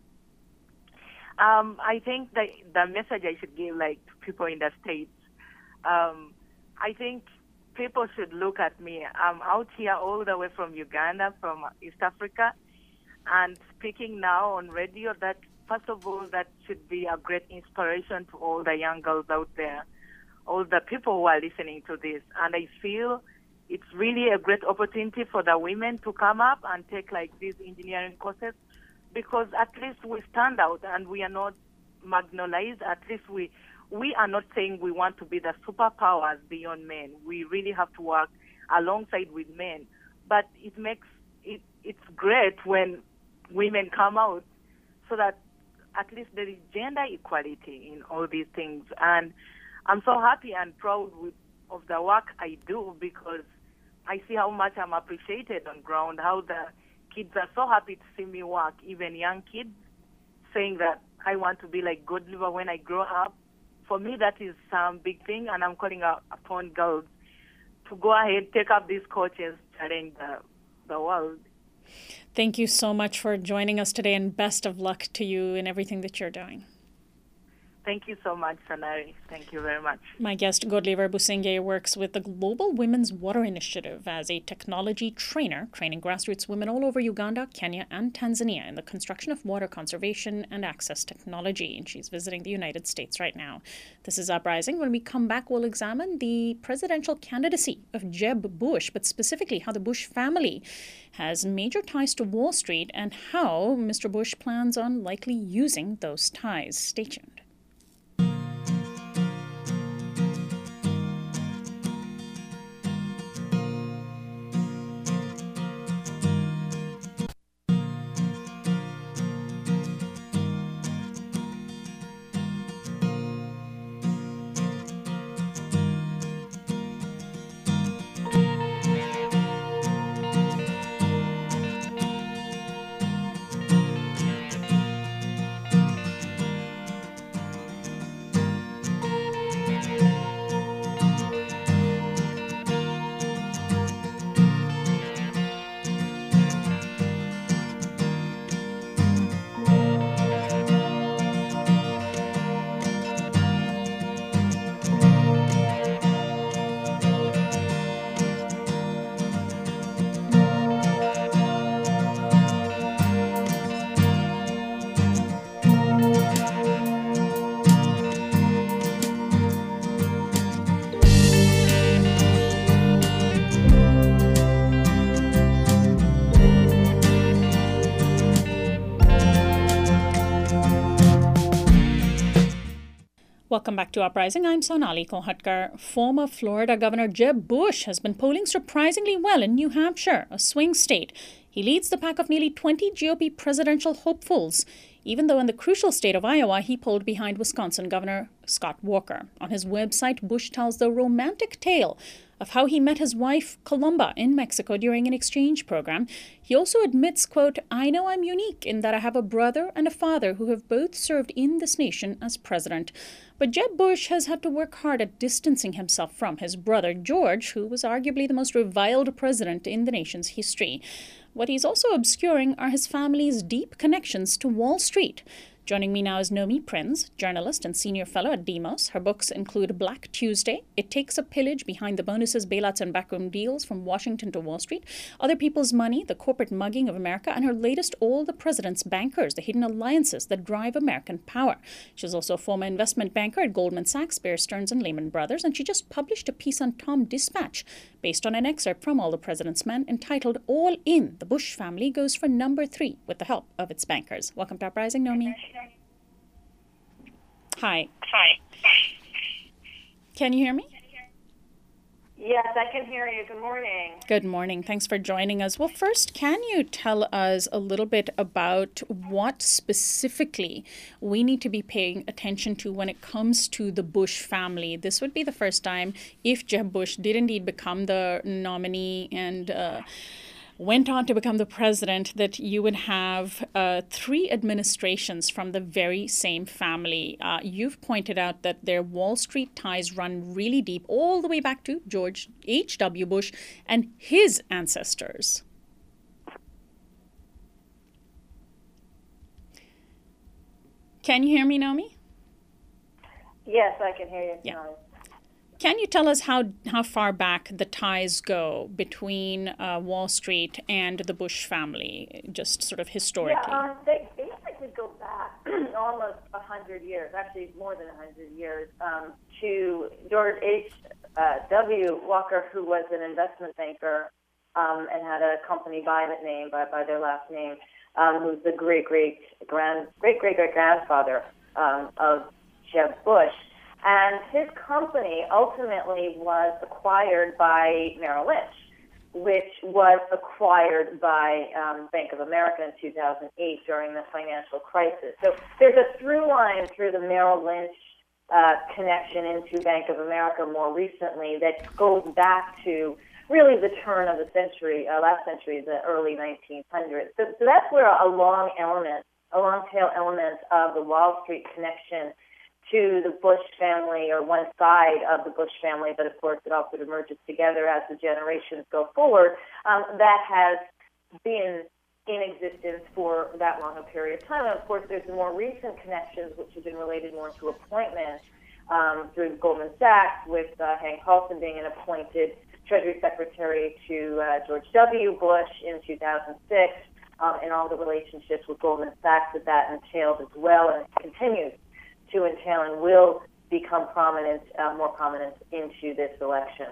Um, I think the, the message I should give, like, to people in the States, um, I think people should look at me. I'm out here all the way from Uganda, from East Africa, and speaking now on radio. That, first of all, that should be a great inspiration to all the young girls out there, all the people who are listening to this. And I feel it's really a great opportunity for the women to come up and take like these engineering courses, because at least we stand out and we are not marginalized. At least we We are not saying we want to be the superpowers beyond men. We really have to work alongside with men. But it makes it it's great when women come out so that at least there is gender equality in all these things. And I'm so happy and proud with, of the work I do, because I see how much I'm appreciated on ground, how the kids are so happy to see me work, even young kids saying that I want to be like Godliver when I grow up. For me, that is some big thing, and I'm calling out upon girls to go ahead, take up these coaches, challenge the, the world. Thank you so much for joining us today, and best of luck to you in everything that you're doing. Thank you so much, Sanari. Thank you very much. My guest, Godliver Busingye, works with the Global Women's Water Initiative as a technology trainer, training grassroots women all over Uganda, Kenya, and Tanzania in the construction of water conservation and access technology. And she's visiting the United States right now. This is Uprising. When we come back, we'll examine the presidential candidacy of Jeb Bush, but specifically how the Bush family has major ties to Wall Street and how Mister Bush plans on likely using those ties. Stay tuned. Welcome back to Uprising. I'm Sonali Kolhatkar. Former Florida Governor Jeb Bush has been polling surprisingly well in New Hampshire, a swing state. He leads the pack of nearly twenty G O P presidential hopefuls, even though in the crucial state of Iowa, he polled behind Wisconsin Governor Scott Walker. On his website, Bush tells the romantic tale of how he met his wife, Columba, in Mexico during an exchange program. He also admits, quote, "I know I'm unique in that I have a brother and a father who have both served in this nation as president." But Jeb Bush has had to work hard at distancing himself from his brother, George, who was arguably the most reviled president in the nation's history. What he's also obscuring are his family's deep connections to Wall Street. Joining me now is Nomi Prinz, journalist and senior fellow at Demos. Her books include Black Tuesday, It Takes a Pillage Behind the Bonuses, Bailouts, and Backroom Deals from Washington to Wall Street, Other People's Money, The Corporate Mugging of America, and her latest, All the President's Bankers, The Hidden Alliances That Drive American Power. She's also a former investment banker at Goldman Sachs, Bear Stearns, and Lehman Brothers, and she just published a piece on Tom Dispatch based on an excerpt from All the President's Men entitled All In, The Bush Family Goes for Number Three with the help of its bankers. Welcome to Uprising, Nomi. Hi. Hi. Can you hear me? Yes, I can hear you. Good morning. Good morning. Thanks for joining us. Well, first, can you tell us a little bit about what specifically we need to be paying attention to when it comes to the Bush family? This would be the first time, if Jeb Bush did indeed become the nominee and uh, went on to become the president, that you would have uh, three administrations from the very same family. Uh, you've pointed out that their Wall Street ties run really deep, all the way back to George H W. Bush and his ancestors. Can you hear me, Nomi? Yes, I can hear you. Yeah. Can you tell us how, how far back the ties go between uh, Wall Street and the Bush family, just sort of historically? Yeah, um, they basically go back almost one hundred years, actually more than one hundred years, um, to George H W. Walker, who was an investment banker um, and had a company by that name, by, by their last name, um, who's the great-great-grand, great-great-great-grandfather um, of Jeb Bush. And his company ultimately was acquired by Merrill Lynch, which was acquired by um, Bank of America in two thousand eight during the financial crisis. So there's a through line through the Merrill Lynch uh, connection into Bank of America more recently that goes back to really the turn of the century, uh, last century, the early nineteen hundreds. So, so that's where a long element, a long tail element of the Wall Street connection to the Bush family, or one side of the Bush family, but of course it also emerges together as the generations go forward, um, that has been in existence for that long a period of time. And of course there's the more recent connections which have been related more to appointments um, through Goldman Sachs, with uh, Hank Paulson being an appointed Treasury Secretary to uh, George W. Bush in two thousand six, um, and all the relationships with Goldman Sachs that that entailed as well, and it continues to entail and will become prominent, uh, more prominent into this election.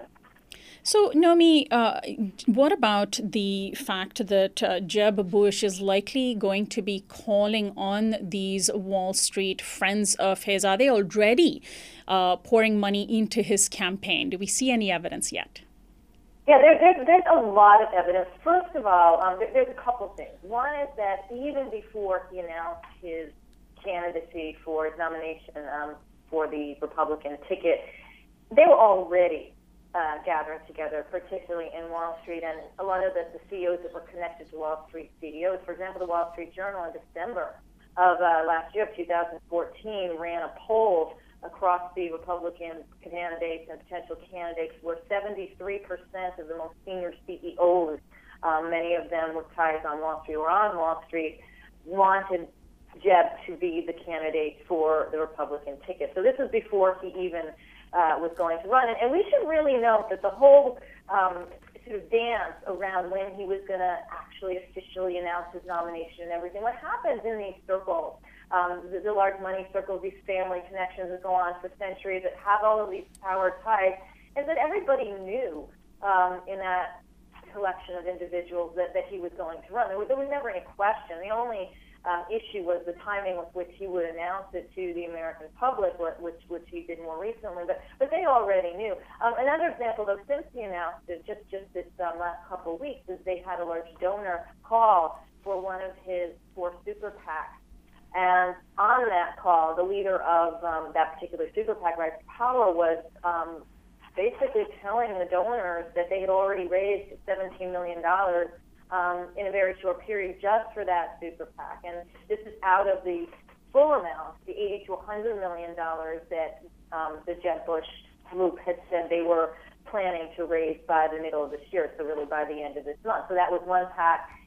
So, Nomi, uh, what about the fact that uh, Jeb Bush is likely going to be calling on these Wall Street friends of his? Are they already uh, pouring money into his campaign? Do we see any evidence yet? Yeah, there, there, there's a lot of evidence. First of all, um, there, there's a couple things. One is that even before he announced his candidacy for his nomination um, for the Republican ticket, they were already uh, gathering together, particularly in Wall Street, and a lot of the, the C E Os that were connected to Wall Street C E Os. For example, the Wall Street Journal in December of uh, last year, of two thousand fourteen, ran a poll across the Republican candidates and potential candidates where seventy-three percent of the most senior C E Os, um, many of them with ties on Wall Street or on Wall Street, wanted Jeb to be the candidate for the Republican ticket. So this was before he even uh, was going to run. And, and we should really note that the whole um, sort of dance around when he was going to actually officially announce his nomination and everything, what happens in these circles, um, the, the large money circles, these family connections that go on for centuries that have all of these power ties, is that everybody knew um, in that collection of individuals that, that he was going to run. There was, there was never any question. The only Uh, issue was the timing with which he would announce it to the American public, which which he did more recently. But but they already knew. Um, another example, though, since he announced it, just just this um, last couple of weeks, is they had a large donor call for one of his four super PACs. And on that call, the leader of um, that particular super PAC, Rise to Power, was um, basically telling the donors that they had already raised seventeen million dollars Um, in a very short period just for that super PAC. And this is out of the full amount, the eighty to one hundred million dollars that um, the Jeb Bush group had said they were planning to raise by the middle of this year, so really by the end of this month. So that was one PAC.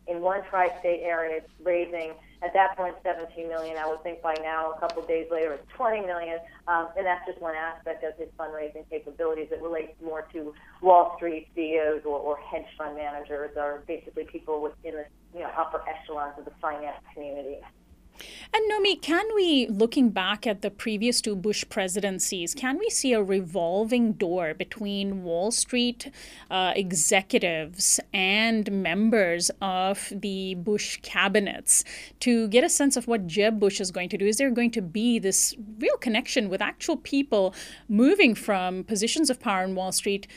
in one tri-state area, raising at that point seventeen million dollars. I would think by now, a couple of days later, it's twenty million dollars, um, and that's just one aspect of his fundraising capabilities. It relates more to Wall Street C E Os or, or hedge fund managers, or basically people within the you know upper echelons of the finance community. And Nomi, can we, looking back at the previous two Bush presidencies, can we see a revolving door between Wall Street uh, executives and members of the Bush cabinets to get a sense of what Jeb Bush is going to do? Is there going to be this real connection with actual people moving from positions of power in Wall Street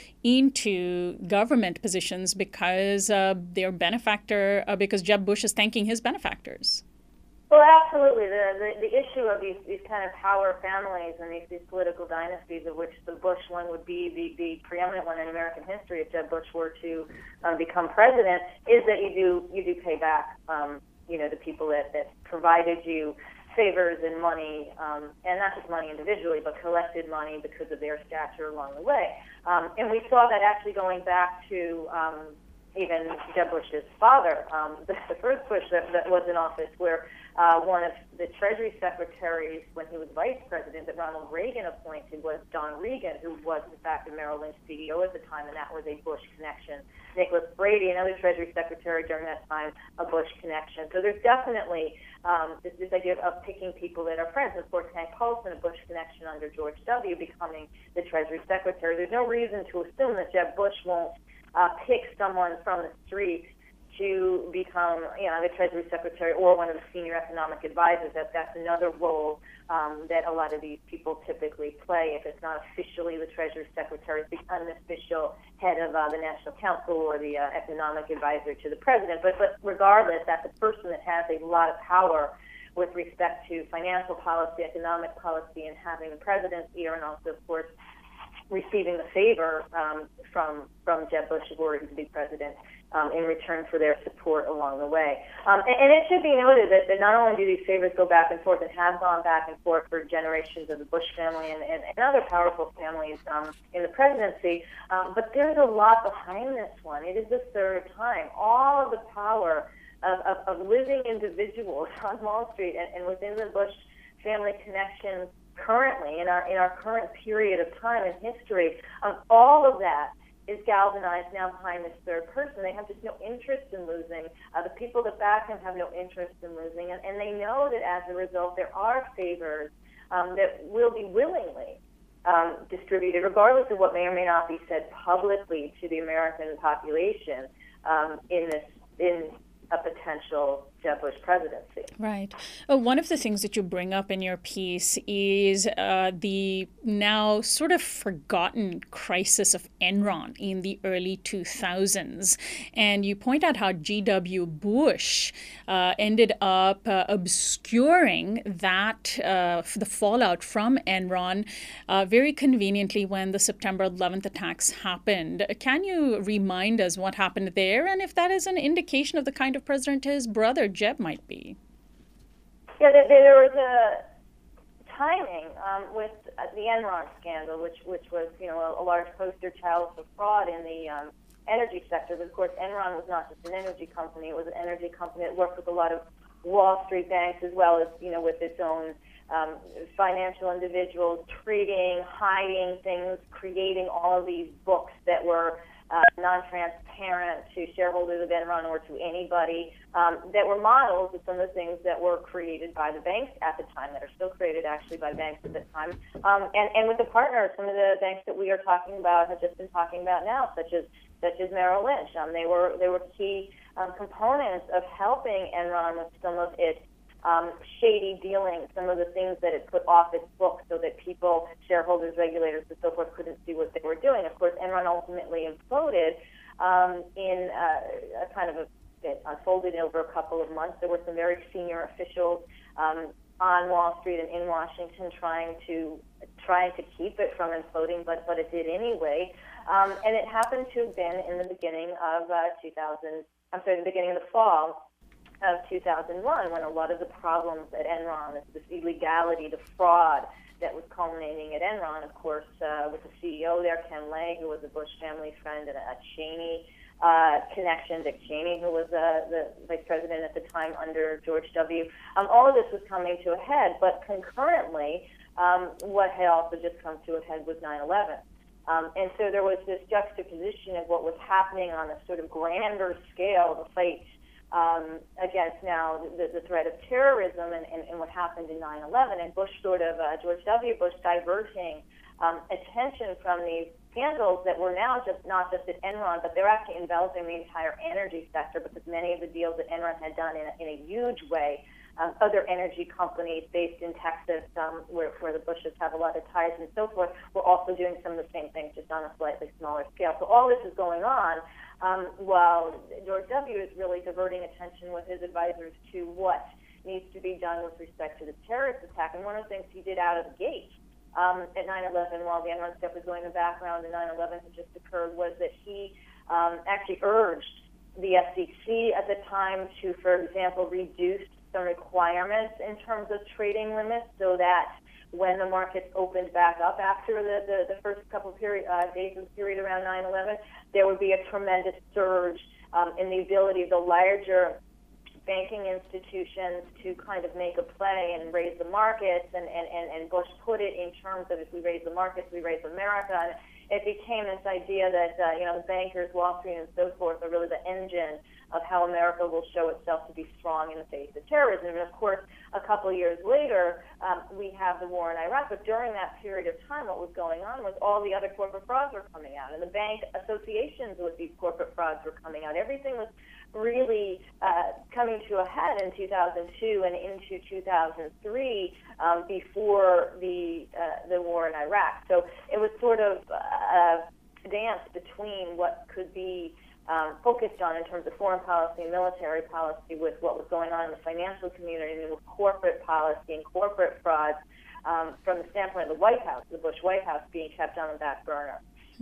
into government positions because uh, their benefactor, uh, because Jeb Bush is thanking his benefactors? Well, absolutely. The, the the issue of these, these kind of power families and these, these political dynasties, of which the Bush one would be the, the preeminent one in American history if Jeb Bush were to um, become president, is that you do you do pay back, um, you know, the people that, that provided you favors and money, um, and not just money individually, but collected money because of their stature along the way. Um, and we saw that actually going back to um, even Jeb Bush's father, um, the, the first Bush that, that was in office, where Uh, one of the Treasury secretaries when he was vice president that Ronald Reagan appointed was Don Regan, who was in fact a Merrill Lynch C E O at the time, and that was a Bush connection. Nicholas Brady, another Treasury secretary during that time, a Bush connection. So there's definitely um, this, this idea of picking people that are friends. And of course, Hank Paulson, a Bush connection under George W., becoming the Treasury secretary. There's no reason to assume that Jeb Bush won't uh, pick someone from the street to become, you know, the Treasury Secretary or one of the senior economic advisors. That that's another role um, that a lot of these people typically play. If it's not officially the Treasury Secretary, it's the unofficial head of uh, the National Council or the uh, economic advisor to the president. But but regardless, that's a person that has a lot of power with respect to financial policy, economic policy, and having the president's ear, and also, of course, receiving the favor um, from from Jeb Bush, who were to be president, um, in return for their support along the way. Um, and, and it should be noted that, that not only do these favors go back and forth and have gone back and forth for generations of the Bush family and, and, and other powerful families um, in the presidency, um, but there's a lot behind this one. It is the third time. All of the power of, of, of living individuals on Wall Street and, and within the Bush family connections currently, in our in our current period of time in history, um, all of that is galvanized now behind this third person. They have just no interest in losing. Uh, the people that back him have no interest in losing, and, and they know that as a result there are favors um, that will be willingly um, distributed, regardless of what may or may not be said publicly to the American population um, in this in a potential Jeb Bush presidency. Right. Uh, one of the things that you bring up in your piece is uh, the now sort of forgotten crisis of Enron in the early two thousands. And you point out how G W Bush uh, ended up uh, obscuring that, uh, the fallout from Enron uh, very conveniently when the September eleventh attacks happened. Can you remind us what happened there, and if that is an indication of the kind of president his brother Jeb might be? Yeah, there, there was a timing um, with the Enron scandal, which which was you know a, a large poster child for fraud in the um, energy sector. But of course, Enron was not just an energy company; it was an energy company that worked with a lot of Wall Street banks, as well as you know with its own um, financial individuals, trading, hiding things, creating all of these books that were Uh, non-transparent to shareholders of Enron or to anybody, um, that were models of some of the things that were created by the banks at the time, that are still created actually by banks at the time, um, and, and with the partners, some of the banks that we are talking about, have just been talking about now, such as such as Merrill Lynch. Um, they were they were key um, components of helping Enron with some of its Um, shady dealings, some of the things that it put off its books so that people, shareholders, regulators, and so forth couldn't see what they were doing. Of course, Enron ultimately imploded um, in uh, a kind of a, it unfolded over a couple of months. There were some very senior officials um, on Wall Street and in Washington trying to trying to keep it from imploding, but but it did anyway. Um, and it happened to have been in the beginning of uh, two thousand. I'm sorry, the beginning of the fall of two thousand one, when a lot of the problems at Enron, this, this illegality, the fraud that was culminating at Enron, of course, uh, with the C E O there, Ken Lay, who was a Bush family friend, and a Cheney uh, connections. Dick Cheney, who was uh, the vice president at the time under George W. Um, all of this was coming to a head, but concurrently, um, what had also just come to a head was nine eleven. Um, and so there was this juxtaposition of what was happening on a sort of grander scale, the fight um, against now the, the threat of terrorism and, and, and what happened in nine eleven, and Bush sort of, uh, George W. Bush diverting um, attention from these scandals that were now just not just at Enron, but they're actually enveloping the entire energy sector, because many of the deals that Enron had done in a, in a huge way, um, other energy companies based in Texas, um, where, where the Bushes have a lot of ties and so forth, were also doing some of the same things, just on a slightly smaller scale. So all this is going on um, while George W. is really diverting attention with his advisors to what needs to be done with respect to the terrorist attack. And one of the things he did out of the gate Um, at nine eleven, while the Enron stuff was going in the background and nine eleven had just occurred, was that he um, actually urged the S E C at the time to, for example, reduce some requirements in terms of trading limits, so that when the markets opened back up after the, the, the first couple of period, uh, days of the period around nine eleven, there would be a tremendous surge um, in the ability of the larger banking institutions to kind of make a play and raise the markets, and, and, and, and Bush put it in terms of, if we raise the markets, we raise America. And it became this idea that, uh, you know, the bankers, Wall Street and so forth are really the engine of how America will show itself to be strong in the face of terrorism. And of course, a couple of years later, um, we have the war in Iraq. But during that period of time, what was going on was all the other corporate frauds were coming out, and the bank associations with these corporate frauds were coming out. Everything was really uh, coming to a head in two thousand two and into two thousand three, um, before the uh, the war in Iraq. So it was sort of a dance between what could be um, focused on in terms of foreign policy and military policy, with what was going on in the financial community, and with corporate policy and corporate frauds, um, from the standpoint of the White House, the Bush White House being kept on the back burner.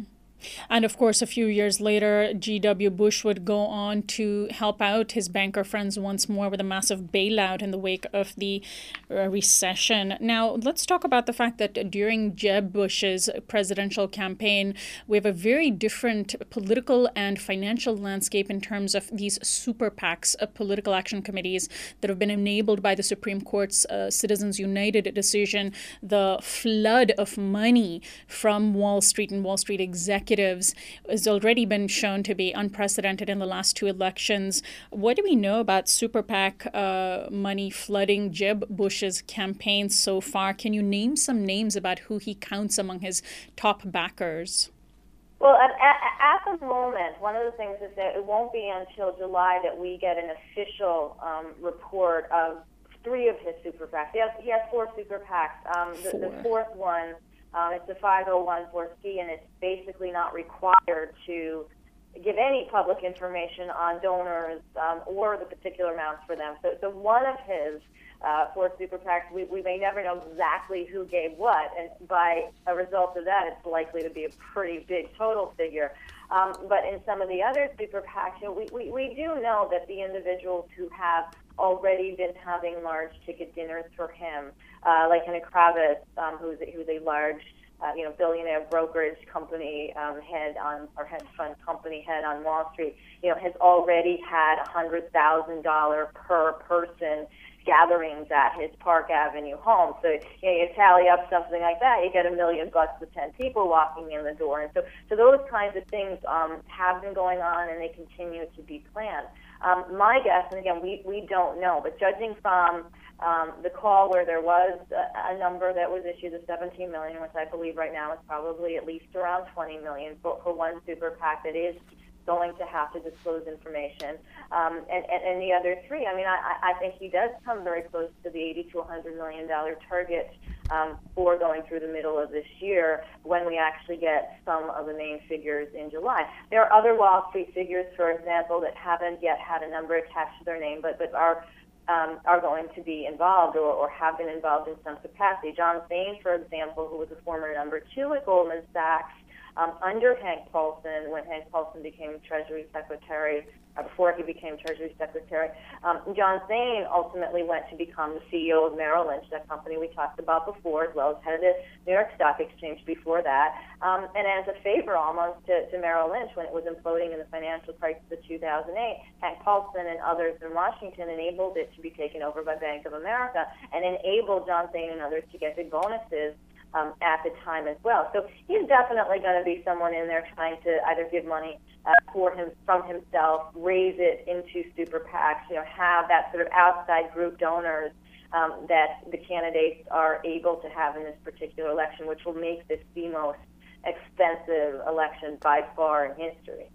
And of course, a few years later, G W. Bush would go on to help out his banker friends once more with a massive bailout in the wake of the uh, recession. Now, let's talk about the fact that during Jeb Bush's presidential campaign, we have a very different political and financial landscape in terms of these super PACs, uh, political action committees, that have been enabled by the Supreme Court's uh, Citizens United decision. The flood of money from Wall Street and Wall Street executives has already been shown to be unprecedented in the last two elections. What do we know about super PAC uh, money flooding Jeb Bush's campaign so far? Can you name some names about who he counts among his top backers? Well, at, at, at the moment, one of the things is that it won't be until July that we get an official um, report of three of his super PACs. He has, he has four super PACs. Um, the, the fourth one, Um, it's a five oh one four C, and it's basically not required to give any public information on donors um, or the particular amounts for them. So, so one of his uh, four super PACs, we, we may never know exactly who gave what, and by a result of that, it's likely to be a pretty big total figure. Um, but in some of the other super PACs, you know, we, we, we do know that the individuals who have already been having large ticket dinners for him, uh, like Henry Kravis, um, who's, who's a large, uh, you know, billionaire brokerage company um, head on, or hedge fund company head on Wall Street, you know, has already had one hundred thousand dollars per person gatherings at his Park Avenue home. So you know, you tally up something like that, you get a million bucks with ten people walking in the door. And so, so those kinds of things um, have been going on, and they continue to be planned. Um, my guess, and again, we, we don't know, but judging from um, the call where there was a, a number that was issued of seventeen million, which I believe right now is probably at least around twenty million for, for one super PAC that is going to have to disclose information. Um, and, and, and the other three, I mean, I, I think he does come very close to the eighty to one hundred million dollars target um, for going through the middle of this year, when we actually get some of the main figures in July. There are other Wall Street figures, for example, that haven't yet had a number attached to their name, but, but are Um, are going to be involved or, or have been involved in some capacity. John Thain, for example, who was a former number two at Goldman Sachs, um, under Hank Paulson, when Hank Paulson became Treasury Secretary uh, before he became Treasury Secretary. Um, John Thane ultimately went to become the C E O of Merrill Lynch, that company we talked about before, as well as head of the New York Stock Exchange before that. Um, and as a favor almost to, to Merrill Lynch when it was imploding in the financial crisis of two thousand eight, Hank Paulson and others in Washington enabled it to be taken over by Bank of America and enabled John Thane and others to get big bonuses um, at the time as well. So he's definitely going to be someone in there trying to either give money uh, for him from himself, raise it into super PACs, you know, have that sort of outside group donors um, that the candidates are able to have in this particular election, which will make this the most expensive election by far in history.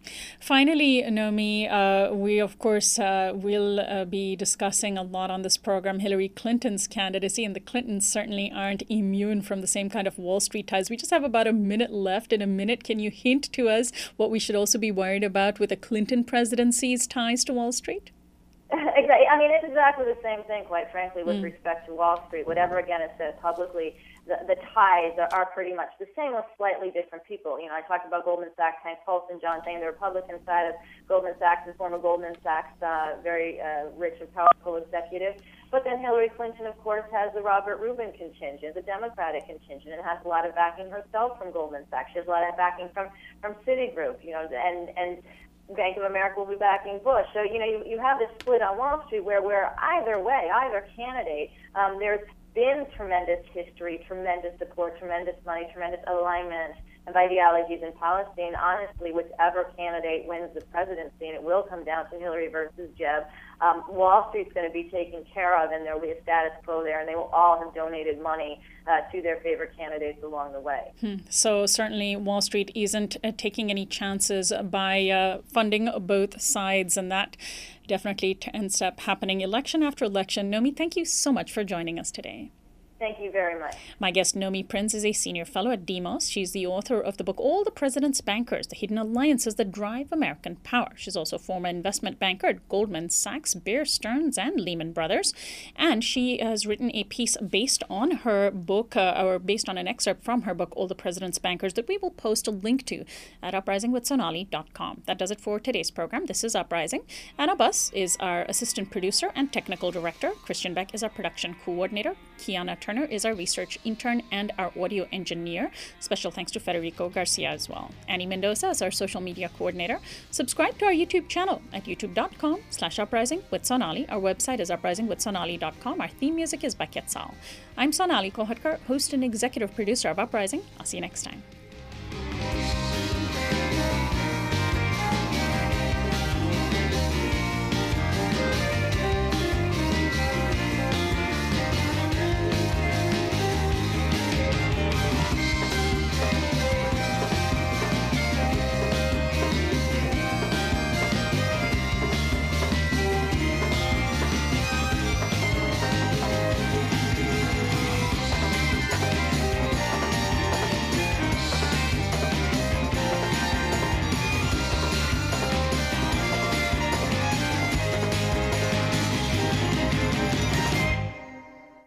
Finally, Nomi, uh, we of course uh, will uh, be discussing a lot on this program Hillary Clinton's candidacy, and the Clintons certainly aren't immune from the same kind of Wall Street ties. We just have about a minute left. In a minute, can you hint to us what we should also be worried about with the Clinton presidency's ties to Wall Street? Exactly. I mean, it's exactly the same thing, quite frankly, with mm. respect to Wall Street. Whatever, again, is said publicly, the, the ties are, are pretty much the same with slightly different people. You know, I talked about Goldman Sachs, Hank Paulson, John Thane, the Republican side of Goldman Sachs, and former Goldman Sachs, uh, very uh, rich and powerful executive. But then Hillary Clinton, of course, has the Robert Rubin contingent, the Democratic contingent, and has a lot of backing herself from Goldman Sachs. She has a lot of backing from, from Citigroup, you know, and and. Bank of America will be backing Bush. So, you know, you, you have this split on Wall Street where, where either way, either candidate, um, there's been tremendous history, tremendous support, tremendous money, tremendous alignment of ideologies in Palestine. Honestly, whichever candidate wins the presidency, and it will come down to Hillary versus Jeb, um, Wall Street's going to be taken care of, and there will be a status quo there, and they will all have donated money uh, to their favorite candidates along the way. Hmm. So certainly Wall Street isn't uh, taking any chances by uh, funding both sides, and that definitely ends up happening election after election. Nomi, thank you so much for joining us today. Thank you very much. My guest, Nomi Prince, is a senior fellow at Demos. She's the author of the book All the President's Bankers, The Hidden Alliances That Drive American Power. She's also a former investment banker at Goldman Sachs, Bear Stearns, and Lehman Brothers. And she has written a piece based on her book, uh, or based on an excerpt from her book, All the President's Bankers, that we will post a link to at uprising with sonali dot com. That does it for today's program. This is Uprising. Anna Buss is our assistant producer and technical director. Christian Beck is our production coordinator. Kiana Turner is our research intern and our audio engineer. Special thanks to Federico Garcia as well. Annie Mendoza is our social media coordinator. Subscribe to our YouTube channel at youtube.com slash uprising with Sonali. Our website is uprising with sonali dot com. Our theme music is by Quetzal. I'm Sonali Kohatkar, host and executive producer of Uprising. I'll see you next time.